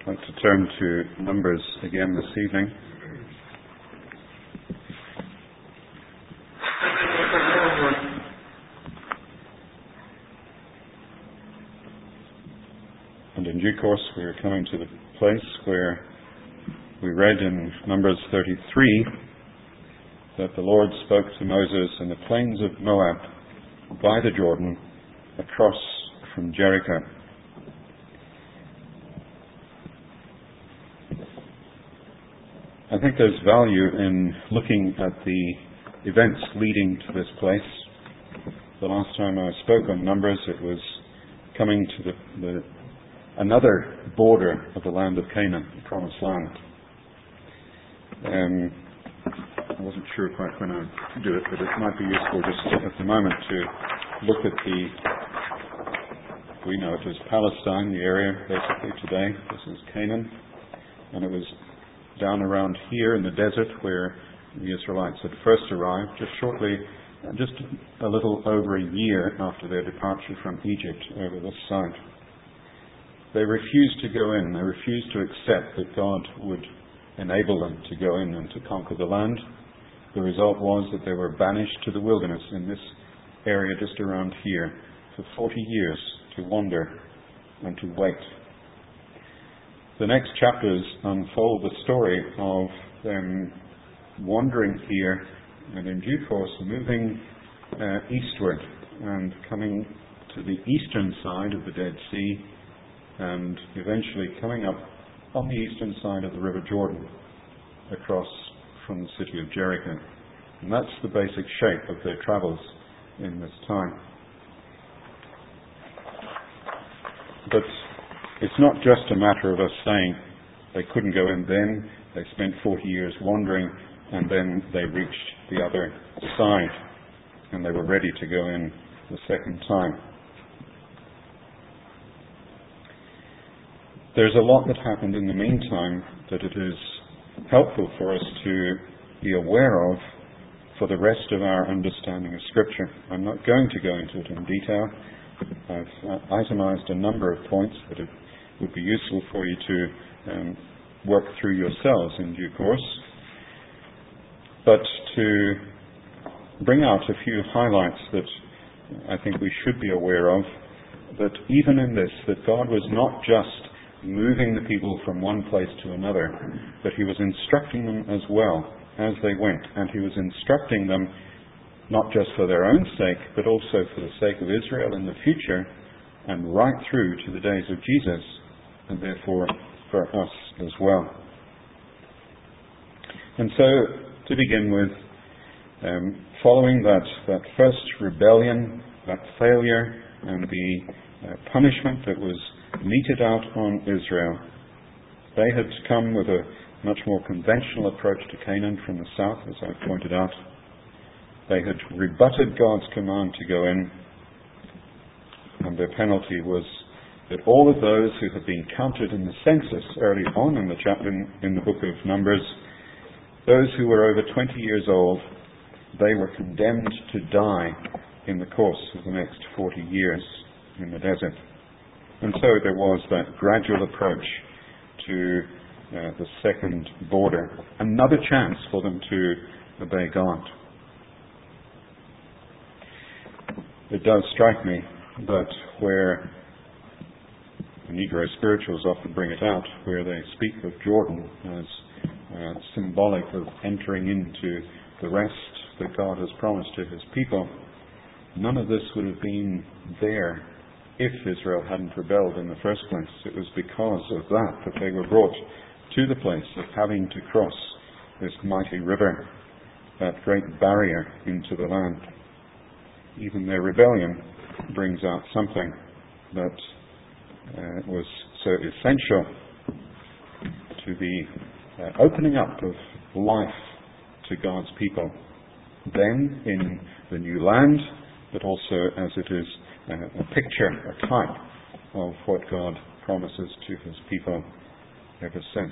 I'd like to turn to Numbers again this evening. And in due course we are coming to the place where we read in Numbers 33 that the Lord spoke to Moses in the plains of Moab by the Jordan across from Jericho. I think there's value in looking at the events leading to this place. The last time I spoke on Numbers, it was coming to another border of the land of Canaan, the Promised Land. I wasn't sure quite when I'd do it, but it might be useful just at the moment to look at we know it as Palestine, the area basically today. This is Canaan, and it was down around here in the desert where the Israelites had first arrived, just a little over a year after their departure from Egypt over this side. They refused to go in. They refused to accept that God would enable them to go in and to conquer the land. The result was that they were banished to the wilderness in this area just around here for 40 years to wander and to wait. The next chapters unfold the story of them wandering here and in due course moving eastward and coming to the eastern side of the Dead Sea and eventually coming up on the eastern side of the River Jordan across from the city of Jericho. And that's the basic shape of their travels in this time. But it's not just a matter of us saying they couldn't go in then, they spent 40 years wandering, and then they reached the other side, and they were ready to go in the second time. There's a lot that happened in the meantime that it is helpful for us to be aware of for the rest of our understanding of Scripture. I'm not going to go into it in detail. I've itemized a number of points that it would be useful for you to work through yourselves in due course. But to bring out a few highlights that I think we should be aware of, that even in this, that God was not just moving the people from one place to another, but He was instructing them as well as they went. And He was instructing them not just for their own sake, but also for the sake of Israel in the future and right through to the days of Jesus, and therefore for us as well. And so, to begin with, following that first rebellion, that failure, and the punishment that was meted out on Israel, they had come with a much more conventional approach to Canaan from the south, as I pointed out. They had rebutted God's command to go in, and their penalty was that all of those who had been counted in the census early on in the chapter in the book of Numbers, those who were over 20 years old, they were condemned to die in the course of the next 40 years in the desert. And so there was that gradual approach to the second border, another chance for them to obey God. It does strike me that where the Negro spirituals often bring it out, where they speak of Jordan as symbolic of entering into the rest that God has promised to His people, none of this would have been there if Israel hadn't rebelled in the first place. It was because of that they were brought to the place of having to cross this mighty river, that great barrier into the land. Even their rebellion brings out something that was so essential to the opening up of life to God's people, then in the new land, but also as it is a picture, a type of what God promises to His people ever since.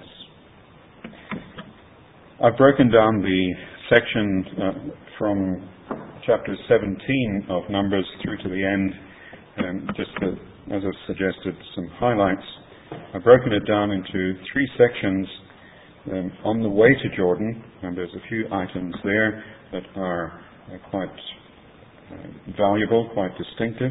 I've broken down the section from chapter 17 of Numbers through to the end, just as I've suggested, some highlights. I've broken it down into 3 sections on the way to Jordan, and there's a few items there that are quite valuable, quite distinctive.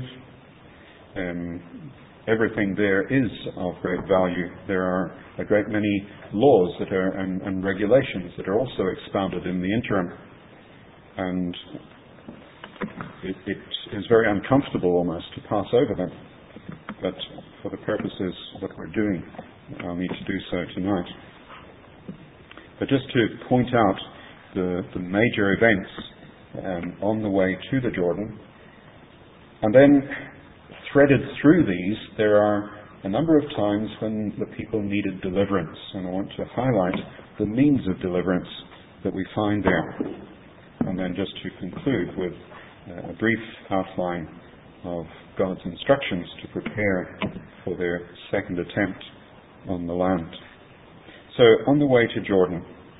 Everything there is of great value. There are a great many laws that are and regulations that are also expounded in the interim, and it is very uncomfortable almost to pass over them. But for the purposes of what we're doing, I'll need to do so tonight. But just to point out the major events on the way to the Jordan, and then threaded through these, there are a number of times when the people needed deliverance, and I want to highlight the means of deliverance that we find there. And then just to conclude with a brief outline of God's instructions to prepare for their second attempt on the land. So, on the way to Jordan,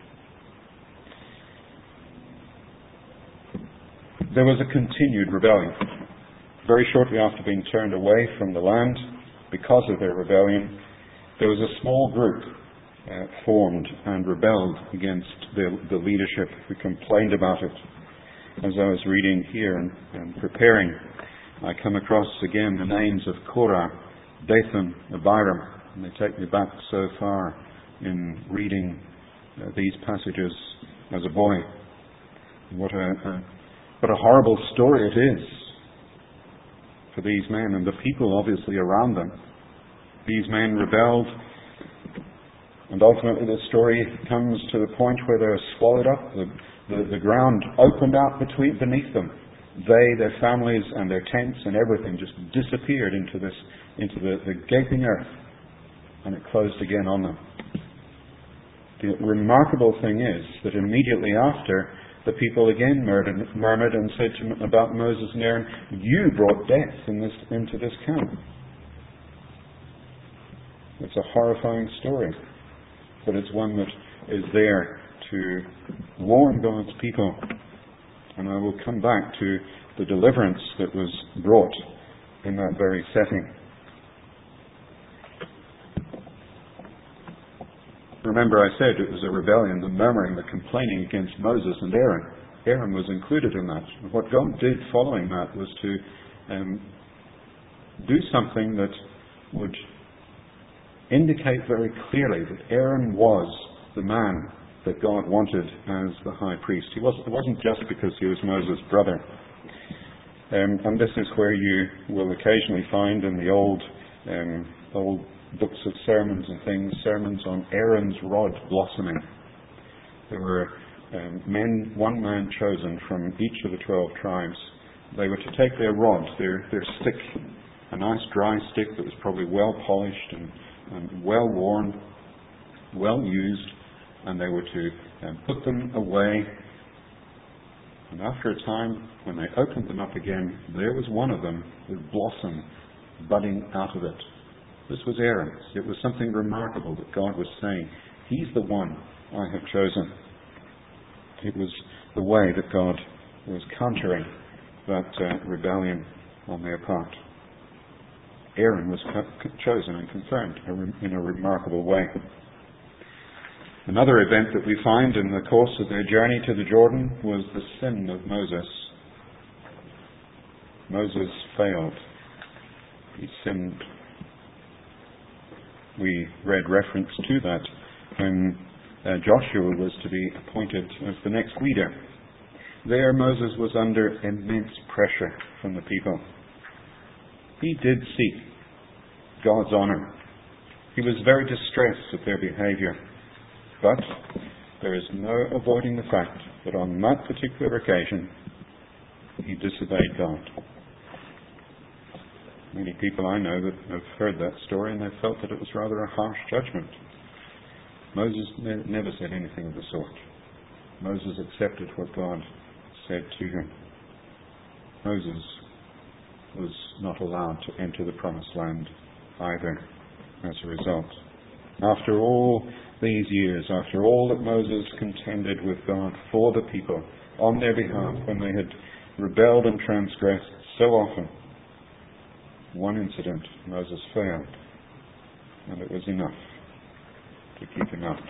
there was a continued rebellion. Very shortly after being turned away from the land because of their rebellion, there was a small group formed and rebelled against the leadership who complained about it. As I was reading here and preparing, I come across again the names of Korah, Dathan, Abiram, and they take me back so far in reading these passages as a boy. What a horrible story it is for these men and the people obviously around them. These men rebelled, and ultimately the story comes to the point where they're swallowed up. The ground opened out beneath them. They, their families, and their tents and everything just disappeared into the gaping earth, and it closed again on them. The remarkable thing is that immediately after, the people again murmured and said about Moses and Aaron, "You brought death into this camp." It's a horrifying story, but it's one that is there to warn God's people. And I will come back to the deliverance that was brought in that very setting. Remember, I said it was a rebellion, the murmuring, the complaining against Moses and Aaron. Aaron was included in that. And what God did following that was to do something that would indicate very clearly that Aaron was the man that God wanted as the high priest. It wasn't just because he was Moses' brother. And this is where you will occasionally find in the old books of sermons and things, sermons on Aaron's rod blossoming. There were one man chosen from each of the 12 tribes. They were to take their rod, their stick, a nice dry stick that was probably well polished and well worn, well used, and they were to put them away. And after a time, when they opened them up again, there was one of them with blossom budding out of it. This was Aaron's. It was something remarkable that God was saying, "He's the one I have chosen." It was the way that God was countering that rebellion on their part. Aaron was chosen and confirmed in a remarkable way. Another event that we find in the course of their journey to the Jordan was the sin of Moses. Moses failed. He sinned. We read reference to that when Joshua was to be appointed as the next leader. There Moses was under immense pressure from the people. He did seek God's honor. He was very distressed at their behavior. But there is no avoiding the fact that on that particular occasion, he disobeyed God. Many people I know that have heard that story and they've felt that it was rather a harsh judgment. Moses never said anything of the sort. Moses accepted what God said to him. Moses was not allowed to enter the promised land either as a result. After all these years, after all that Moses contended with God for the people on their behalf, when they had rebelled and transgressed so often, one incident, Moses failed. and it was enough to keep him out.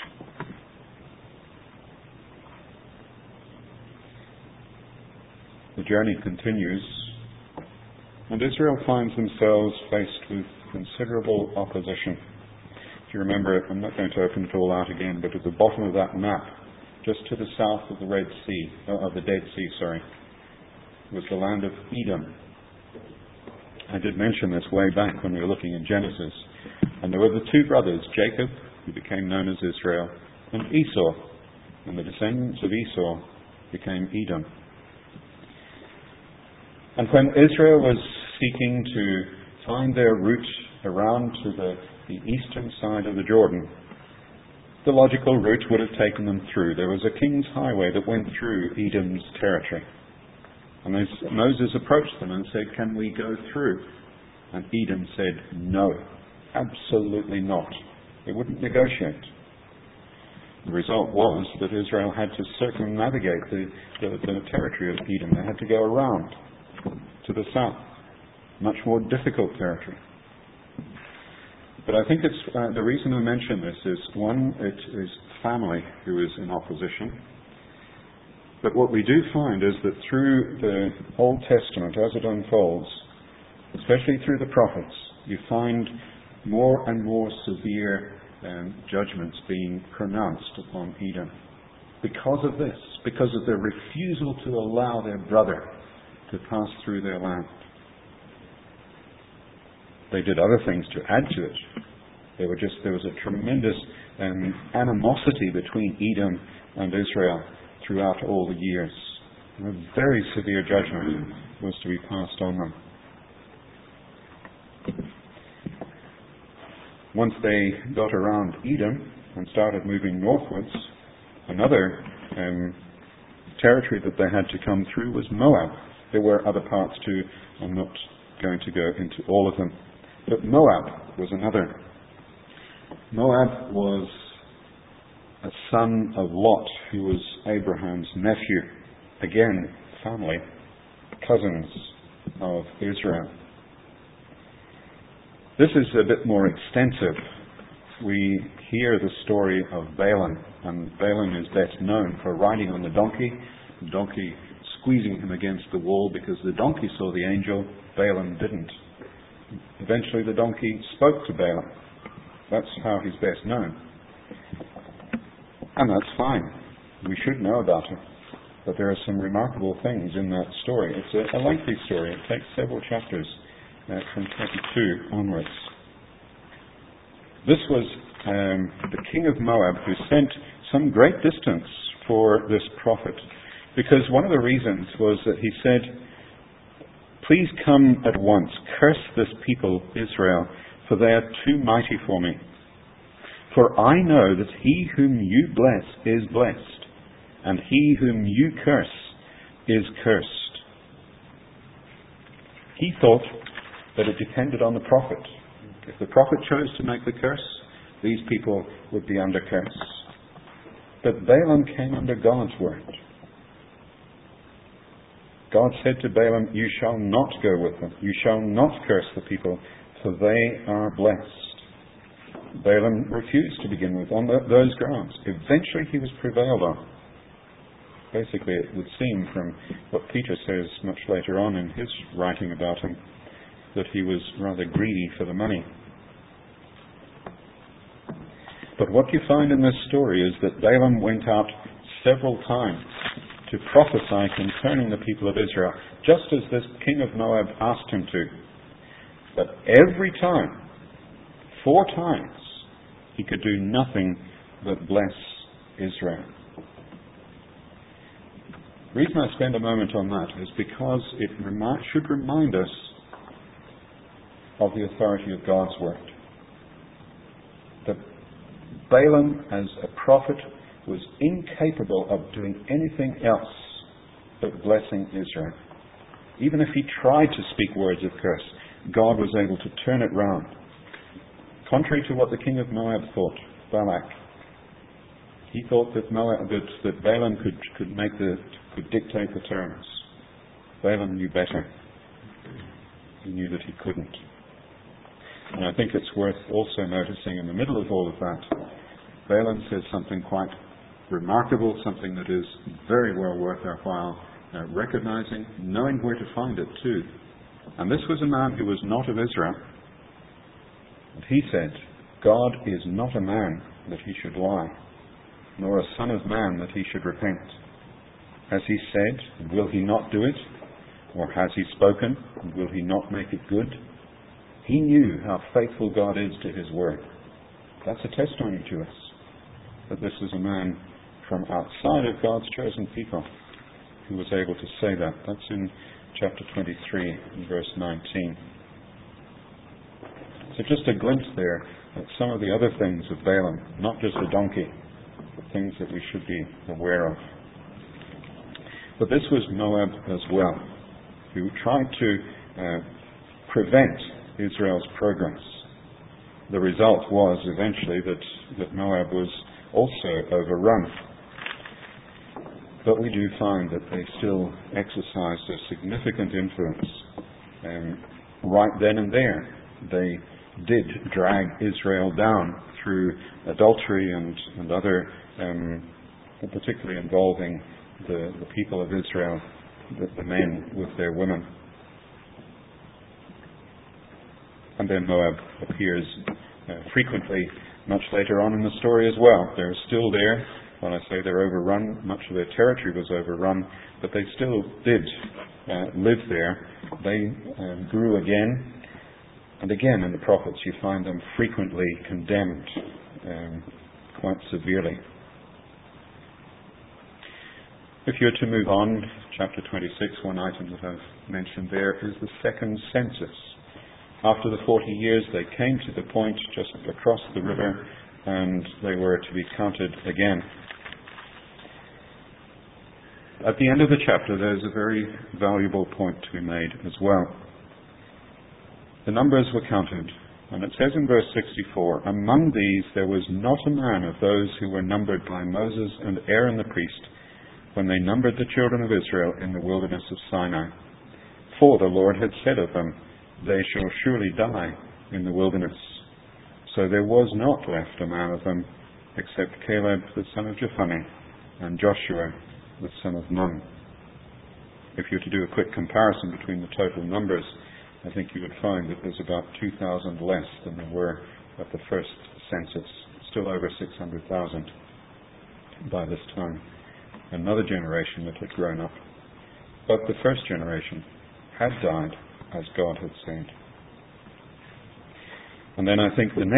The journey continues, and Israel finds themselves faced with considerable opposition. If you remember, I'm not going to open it all out again, but at the bottom of that map, just to the south of the Dead Sea, was the land of Edom. I did mention this way back when we were looking at Genesis. And there were the two brothers, Jacob, who became known as Israel, and Esau. And the descendants of Esau became Edom. And when Israel was seeking to find their route around to the eastern side of the Jordan, the logical route would have taken them through. There was a king's highway that went through Edom's territory. And Moses approached them and said, "Can we go through?" And Edom said, "No, absolutely not." They wouldn't negotiate. The result was that Israel had to circumnavigate the territory of Edom. They had to go around to the south. Much more difficult territory. But I think it's the reason I mention this is, one, it is family who is in opposition. But what we do find is that through the Old Testament, as it unfolds, especially through the prophets, you find more and more severe judgments being pronounced upon Edom. Because of this, because of their refusal to allow their brother to pass through their land. They did other things to add to it. There was a tremendous animosity between Edom and Israel throughout all the years. A very severe judgment was to be passed on them. Once they got around Edom and started moving northwards, another territory that they had to come through was Moab. There were other parts too. I'm not going to go into all of them. But Moab was another. Moab was a son of Lot, who was Abraham's nephew. Again, family, cousins of Israel. This is a bit more extensive. We hear the story of Balaam, and Balaam is best known for riding on the donkey squeezing him against the wall because the donkey saw the angel, Balaam didn't. Eventually the donkey spoke to Balaam. That's how he's best known. And that's fine. We should know about it. But there are some remarkable things in that story. It's a lengthy story. It takes several chapters from 22 onwards. This was the king of Moab who sent some great distance for this prophet. Because one of the reasons was that he said, "Please come at once, curse this people, Israel, for they are too mighty for me. For I know that he whom you bless is blessed, and he whom you curse is cursed." He thought that it depended on the prophet. If the prophet chose to make the curse, these people would be under curse. But Balaam came under God's word. God said to Balaam, "You shall not go with them. You shall not curse the people, for they are blessed." Balaam refused to begin with on those grounds. Eventually he was prevailed on. Basically, it would seem from what Peter says much later on in his writing about him, that he was rather greedy for the money. But what you find in this story is that Balaam went out several times to prophesy concerning the people of Israel, just as this king of Moab asked him to. But every time, 4 times, he could do nothing but bless Israel. The reason I spend a moment on that is because it should remind us of the authority of God's word. That Balaam, as a prophet, was incapable of doing anything else but blessing Israel. Even if he tried to speak words of curse, God was able to turn it round. Contrary to what the king of Moab thought, Balak, he thought that Balaam could dictate the terms. Balaam knew better. He knew that he couldn't. And I think it's worth also noticing in the middle of all of that, Balaam says something quite remarkable, something that is very well worth our while recognizing, knowing where to find it too. And this was a man who was not of Israel. And he said, God is not a man that he should lie, nor a son of man that he should repent. Has he said, and will he not do it? Or has he spoken, and will he not make it good? He knew how faithful God is to his word. That's a testimony to us, that this is a man from outside of God's chosen people who was able to say that. That's in chapter 23, and verse 19. So just a glimpse there at some of the other things of Balaam, not just a donkey, but things that we should be aware of. But this was Moab as well, who tried to prevent Israel's progress. The result was eventually that Moab was also overrun. But we do find that they still exercised a significant influence. Right then and there, they did drag Israel down through adultery and other, particularly involving the people of Israel, the men with their women. And then Moab appears frequently much later on in the story as well. They're still there. When I say they're overrun, much of their territory was overrun, but they still did live there. They grew again. And again, in the prophets, you find them frequently condemned quite severely. If you're to move on, chapter 26, one item that I've mentioned there is the second census. After the 40 years, they came to the point just across the river, and they were to be counted again. At the end of the chapter, there's a very valuable point to be made as well. The numbers were counted, and it says in verse 64, among these there was not a man of those who were numbered by Moses and Aaron the priest, when they numbered the children of Israel in the wilderness of Sinai. For the Lord had said of them, they shall surely die in the wilderness. So there was not left a man of them, except Caleb the son of Jephunneh, and Joshua the son of Nun. If you were to do a quick comparison between the total numbers, I think you would find that there's about 2,000 less than there were at the first census, still over 600,000 by this time. Another generation that had grown up. But the first generation had died as God had said. And then I think the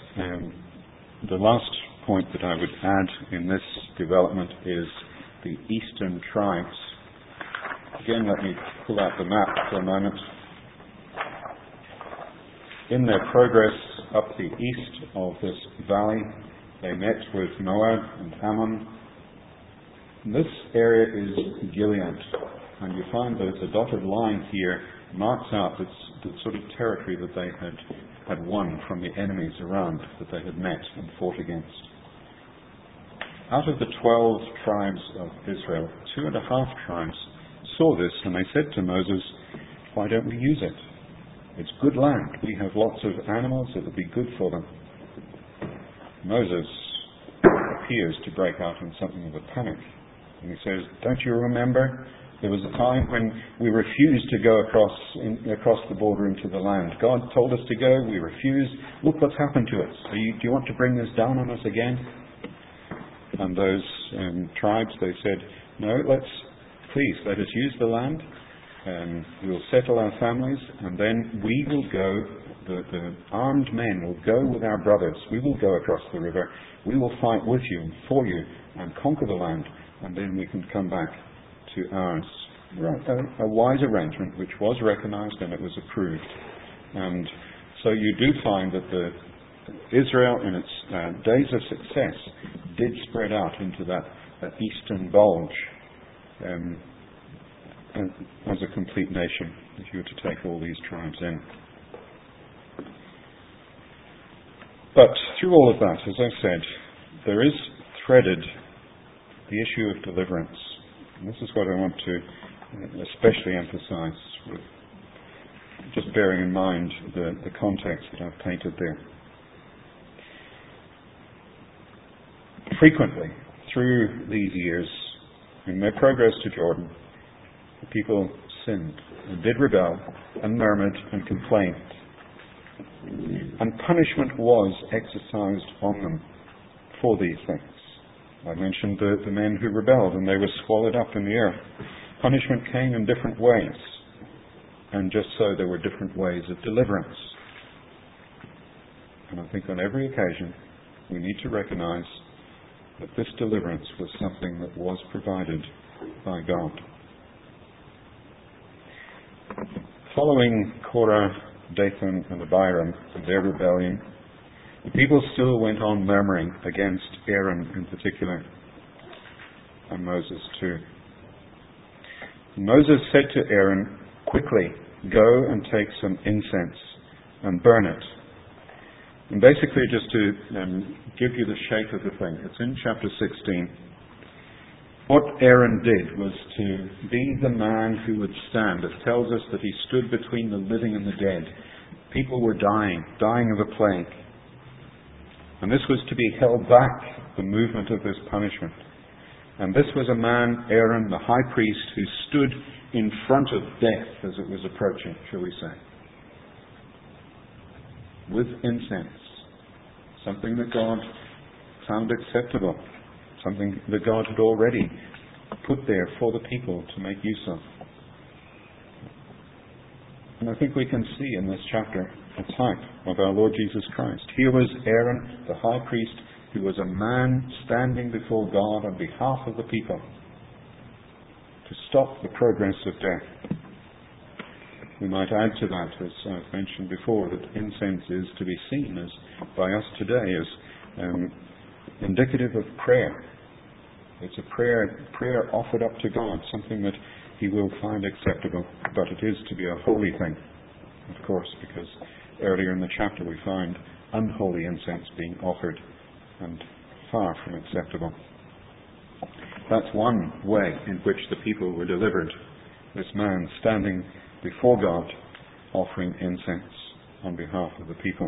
last point that I would add in this development is the eastern tribes. Again, let me pull out the map for a moment. In their progress up the east of this valley, they met with Moab and Ammon. This area is Gilead, and you find that the dotted line here marks out the sort of territory that they had won from the enemies around that they had met and fought against. Out of the 12 tribes of Israel, 2.5 tribes saw this, and they said to Moses, why don't we use it? It's good land. We have lots of animals. It would be good for them. Moses appears to break out in something of a panic. And he says, don't you remember? There was a time when we refused to go across the border into the land. God told us to go. We refused. Look what's happened to us. Do you want to bring this down on us again? And those tribes, they said, no, please let us use the land. We'll settle our families, and then we will go, the armed men will go with our brothers. We will go across the river. We will fight with you and for you and conquer the land, and then we can come back to ours. A wise arrangement which was recognized and it was approved. And so you do find that Israel in its days of success did spread out into that eastern bulge as a complete nation, if you were to take all these tribes in. But through all of that, as I said, there is threaded the issue of deliverance. And this is what I want to especially emphasize with just bearing in mind the context that I've painted there. Frequently, through these years, in their progress to Jordan, the people sinned and did rebel and murmured and complained. And punishment was exercised on them for these things. I mentioned the men who rebelled and they were swallowed up in the earth. Punishment came in different ways. And just so there were different ways of deliverance. And I think on every occasion we need to recognize that this deliverance was something that was provided by God. Following Korah, Dathan and Abiram and their rebellion, the people still went on murmuring against Aaron in particular, and Moses too. Moses said to Aaron, "Quickly, go and take some incense and burn it." And basically, just to give you the shape of the thing, it's in chapter 16. What Aaron did was to be the man who would stand. It tells us that he stood between the living and the dead. People were dying of a plague. And this was to be held back, the movement of this punishment. And this was a man, Aaron, the high priest, who stood in front of death as it was approaching, shall we say, with incense, something that God found acceptable, something that God had already put there for the people to make use of. And I think we can see in this chapter a type of our Lord Jesus Christ. Here was Aaron, the high priest, who was a man standing before God on behalf of the people to stop the progress of death. We might add to that, as I've mentioned before, that incense is to be seen as by us today as indicative of prayer. It's a prayer offered up to God, something that He will find acceptable, but it is to be a holy thing, of course, because earlier in the chapter we find unholy incense being offered and far from acceptable. That's one way in which the people were delivered. This man standing before God, offering incense on behalf of the people.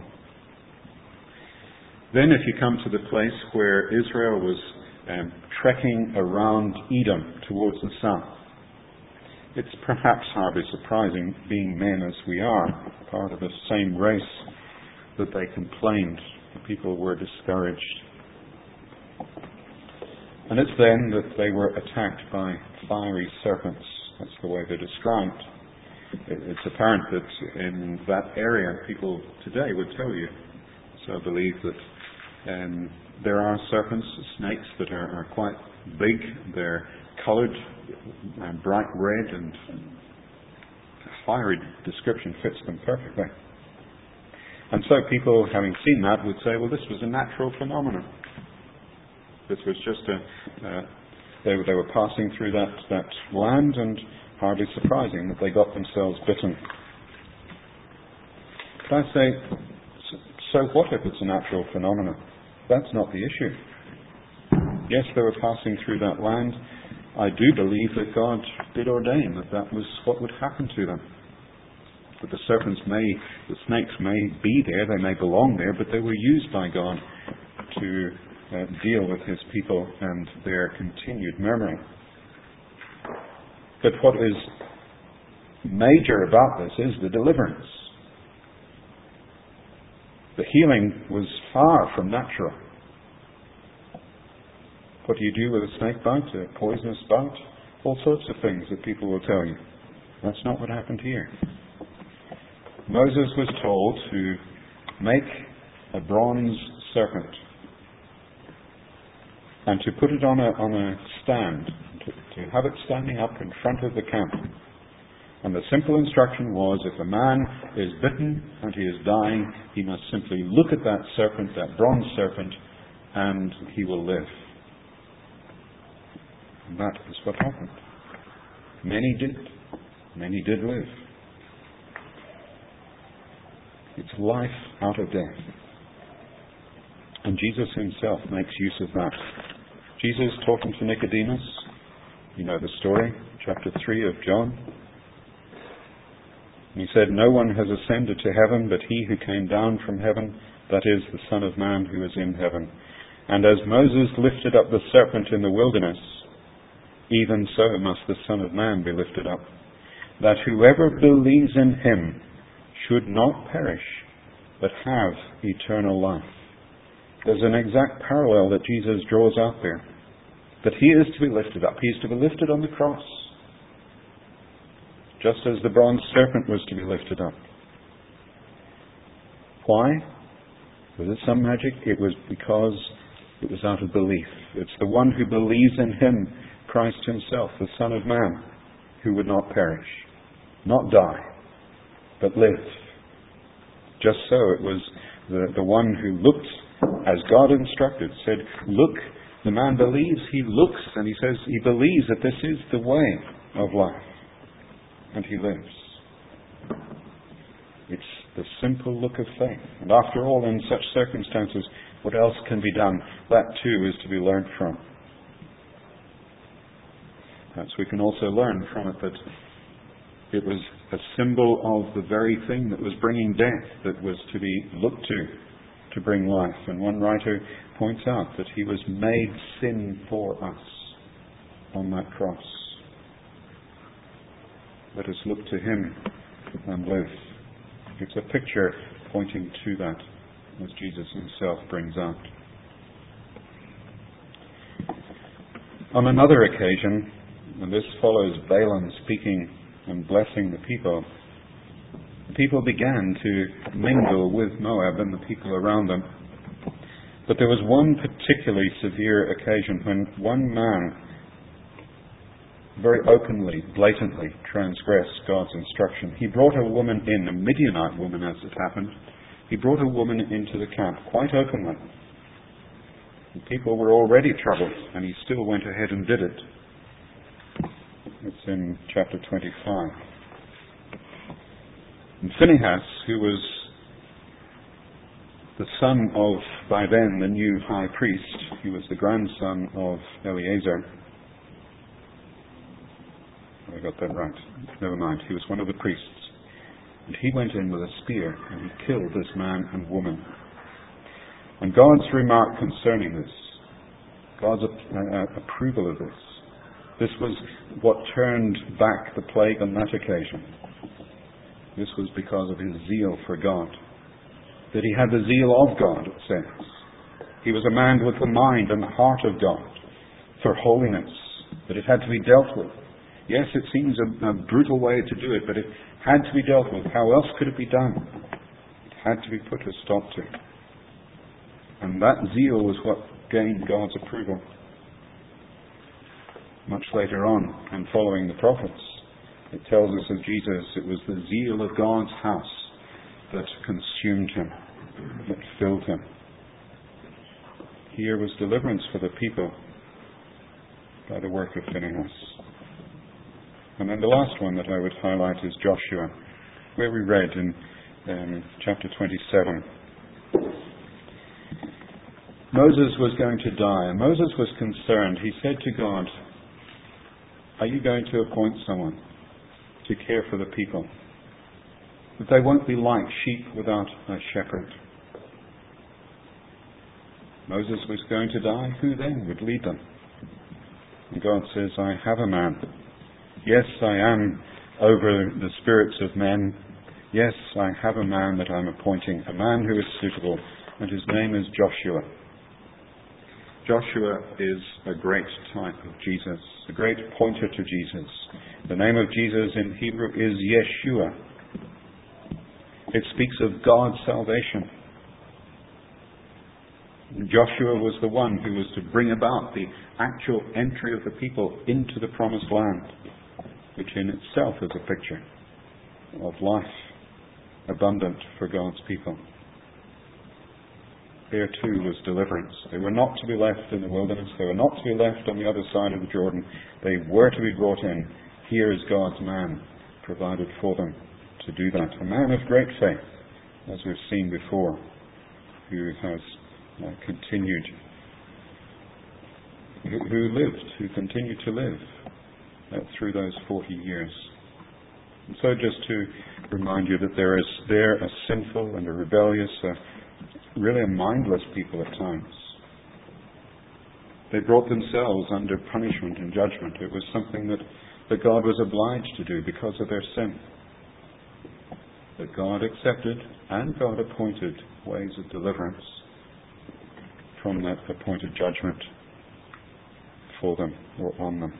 Then if you come to the place where Israel was trekking around Edom towards the south, it's perhaps hardly surprising, being men as we are, part of the same race, that they complained. The people were discouraged. And it's then that they were attacked by fiery serpents. That's the way they're described. It's apparent that in that area, people today would tell you, so I believe that there are serpents, snakes that are quite big. They're coloured bright red, and a fiery description fits them perfectly. And so people, having seen that, would say, well, this was a natural phenomenon. This was just they were passing through that land, and hardly surprising that they got themselves bitten. But I say, so what if it's a natural phenomenon? That's not the issue. Yes, they were passing through that land. I do believe that God did ordain that was what would happen to them. That the snakes may be there, they may belong there, but they were used by God to deal with His people and their continued murmuring. But what is major about this is the deliverance. The healing was far from natural. What do you do with a snake bite, a poisonous bite? All sorts of things that people will tell you. That's not what happened here. Moses was told to make a bronze serpent and to put it on a stand, to have it standing up in front of the camp. And the simple instruction was, if a man is bitten and he is dying, he must simply look at that serpent, that bronze serpent, and he will live. And that is what happened. Many did. Many did live. It's life out of death. And Jesus Himself makes use of that. Jesus talking to Nicodemus, you know the story, chapter 3 of John. And he said, "No one has ascended to heaven but he who came down from heaven, that is, the Son of Man who is in heaven. And as Moses lifted up the serpent in the wilderness, even so must the Son of Man be lifted up, that whoever believes in him should not perish, but have eternal life." There's an exact parallel that Jesus draws out there. That he is to be lifted up. He is to be lifted on the cross, just as the bronze serpent was to be lifted up. Why? Was it some magic? It was because it was out of belief. It's the one who believes in him, Christ himself, the Son of Man, who would not perish, not die, but live. Just so it was the one who looked as God instructed, said, "Look, the man believes, he looks, and he says he believes that this is the way of life, and he lives." It's the simple look of faith. And after all, in such circumstances, what else can be done? That too is to be learned from. Perhaps we can also learn from it that it was a symbol of the very thing that was bringing death that was to be looked to bring life. And one writer points out that he was made sin for us on that cross. Let us look to him and live. It's a picture pointing to that, as Jesus himself brings out. On another occasion, and this follows Balaam speaking and blessing the people began to mingle with Moab and the people around them. But there was one particularly severe occasion when one man very openly, blatantly transgressed God's instruction. He brought a woman in, a Midianite woman as it happened. He brought a woman into the camp quite openly. The people were already troubled, and he still went ahead and did it. It's in chapter 25. And Phinehas, who was the son of, by then, the new high priest, he was the grandson of Eleazar. I got that right. Never mind. He was one of the priests. And he went in with a spear and he killed this man and woman. And God's remark concerning this, God's approval of this was what turned back the plague on that occasion. This was because of his zeal for God. That he had the zeal of God, it says. He was a man with the mind and the heart of God for holiness. That it had to be dealt with. Yes, it seems a brutal way to do it, but it had to be dealt with. How else could it be done? It had to be put a stop to. And that zeal was what gained God's approval. Much later on, and following the prophets, it tells us of Jesus, it was the zeal of God's house that consumed him, that filled him. Here was deliverance for the people by the work of Phinehas. And then the last one that I would highlight is Joshua, where we read in chapter 27. Moses was going to die, and Moses was concerned. He said to God, "Are you going to appoint someone to care for the people? That they won't be like sheep without a shepherd." Moses was going to die. Who then would lead them? And God says, "I have a man. Yes, I am over the spirits of men. Yes, I have a man that I'm appointing, a man who is suitable, and his name is Joshua." Joshua is a great type of Jesus, a great pointer to Jesus. The name of Jesus in Hebrew is Yeshua. It speaks of God's salvation. Joshua was the one who was to bring about the actual entry of the people into the promised land, which in itself is a picture of life abundant for God's people. There too was deliverance. They were not to be left in the wilderness. They were not to be left on the other side of the Jordan. They were to be brought in. Here is God's man provided for them to do that. A man of great faith, as we've seen before, who has continued, who continued to live through those 40 years. And so just to remind you that they're a sinful and a rebellious, really a mindless people at times. They brought themselves under punishment and judgment. It was something that God was obliged to do because of their sin. That God accepted and God appointed ways of deliverance from that appointed judgment for them or on them.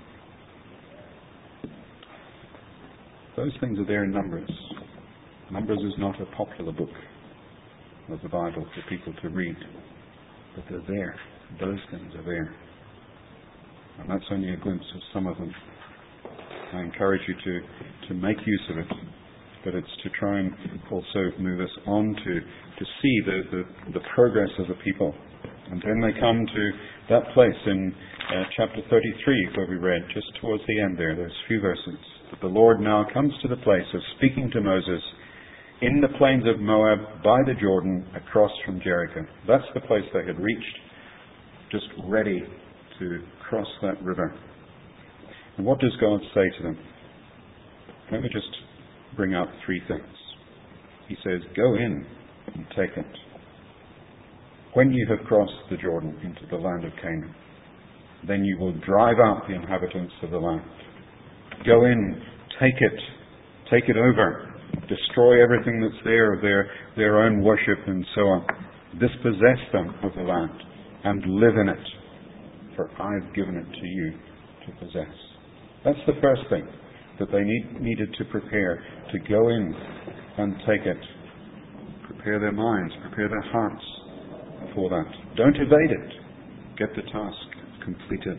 Those things are there in Numbers. Numbers is not a popular book of the Bible for people to read, but they're there. Those things are there. And that's only a glimpse of some of them. I encourage you to make use of it, but it's to try and also move us on to see the progress of the people. And then they come to that place in chapter 33 where we read, just towards the end there, those few verses, that the Lord now comes to the place of speaking to Moses in the plains of Moab by the Jordan across from Jericho. That's the place they had reached, just ready to cross that river. And what does God say to them? Let me just bring out three things. He says, go in and take it. When you have crossed the Jordan into the land of Canaan, then you will drive out the inhabitants of the land. Go in, take it over, destroy everything that's there of their own worship and so on. Dispossess them of the land and live in it, for I've given it to you to possess. That's the first thing that they needed to prepare, to go in and take it. Prepare their minds, prepare their hearts for that. Don't evade it. Get the task completed.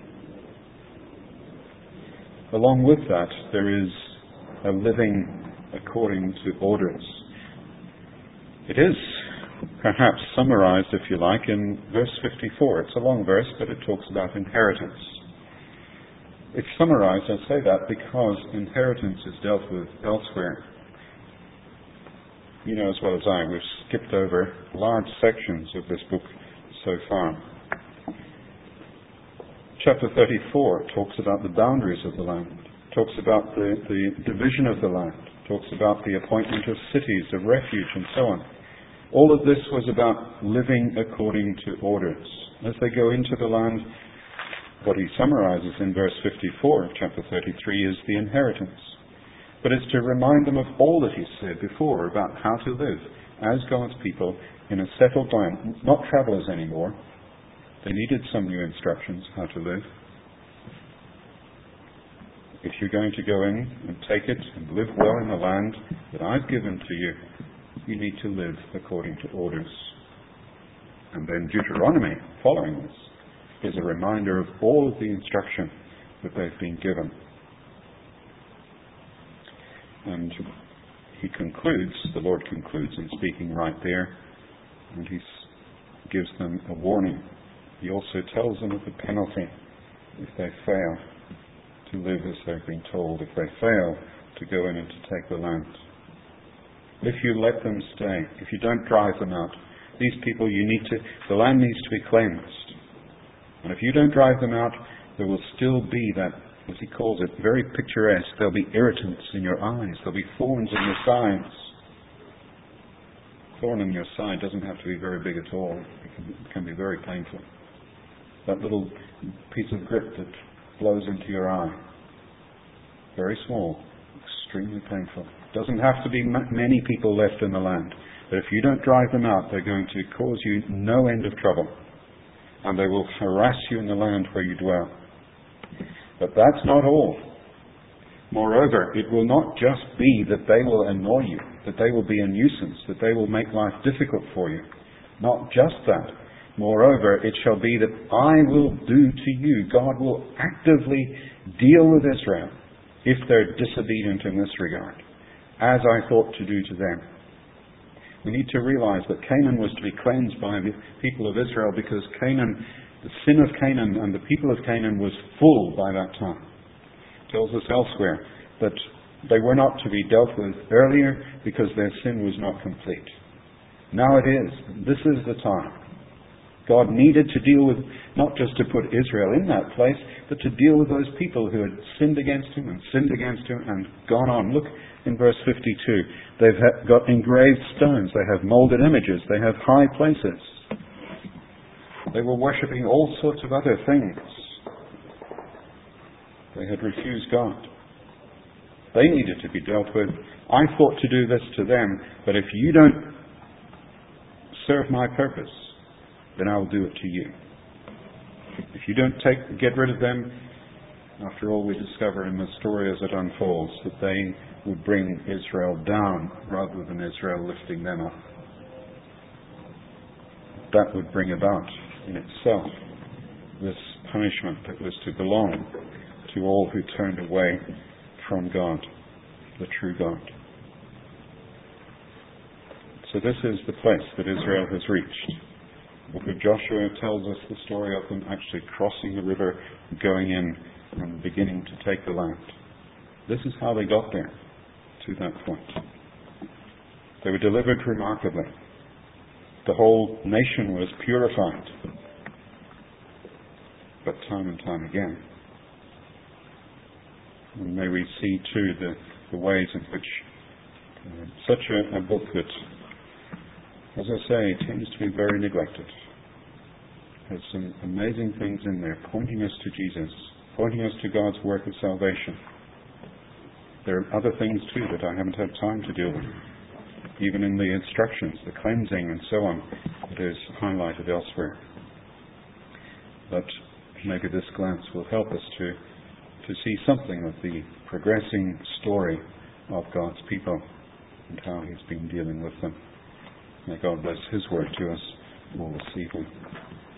Along with that, there is a living according to orders. It is perhaps summarized, if you like, in verse 54. It's a long verse, but it talks about inheritance. It's summarized, I say that, because inheritance is dealt with elsewhere. You know as well as I, we've skipped over large sections of this book so far. Chapter 34 talks about the boundaries of the land, talks about the division of the land, talks about the appointment of cities of refuge and so on. All of this was about living according to orders. As they go into the land, what he summarizes in verse 54 of chapter 33 is the inheritance. But it's to remind them of all that he said before about how to live as God's people in a settled land, not travelers anymore. They needed some new instructions how to live. If you're going to go in and take it and live well in the land that I've given to you, you need to live according to orders. And then Deuteronomy, following this, is a reminder of all of the instruction that they've been given. And the Lord concludes in speaking right there, and he gives them a warning. He also tells them of the penalty if they fail to live as they've been told, if they fail to go in and to take the land. If you let them stay, if you don't drive them out, these people, the land needs to be cleansed. And if you don't drive them out, there will still be that, as he calls it, very picturesque. There'll be irritants in your eyes. There'll be thorns in your sides. Thorn in your side doesn't have to be very big at all. It can be very painful. That little piece of grit that blows into your eye. Very small. Extremely painful. Doesn't have to be many people left in the land. But if you don't drive them out, they're going to cause you no end of trouble. And they will harass you in the land where you dwell. But that's not all. Moreover, it will not just be that they will annoy you, that they will be a nuisance, that they will make life difficult for you. Not just that. Moreover, it shall be that I will do to you. God will actively deal with Israel if they're disobedient in this regard, as I thought to do to them. We need to realize that Canaan was to be cleansed by the people of Israel because Canaan, the sin of Canaan and the people of Canaan was full by that time. It tells us elsewhere that they were not to be dealt with earlier because their sin was not complete. Now it is. This is the time. God needed to deal with not just to put Israel in that place, but to deal with those people who had sinned against him and gone on. Look in verse 52. They've got engraved stones, they have molded images, they have high places. They were worshipping all sorts of other things. They had refused God. They needed to be dealt with. I thought to do this to them, but if you don't serve my purpose, then I will do it to you. If you don't get rid of them, after all, we discover in the story as it unfolds that they would bring Israel down rather than Israel lifting them up. That would bring about in itself this punishment that was to belong to all who turned away from God, the true God. So this is the place that Israel has reached. The book of Joshua tells us the story of them actually crossing the river, going in and beginning to take the land. This is how they got there, to that point. They were delivered remarkably. The whole nation was purified. But time and time again. And may we see too the ways in which such a book that, as I say, tends to be very neglected, has some amazing things in there, pointing us to Jesus, pointing us to God's work of salvation. There are other things too that I haven't had time to deal with. Even in the instructions, the cleansing and so on, it is highlighted elsewhere. But maybe this glance will help us to see something of the progressing story of God's people and how He's been dealing with them. May God bless His word to us all this evening.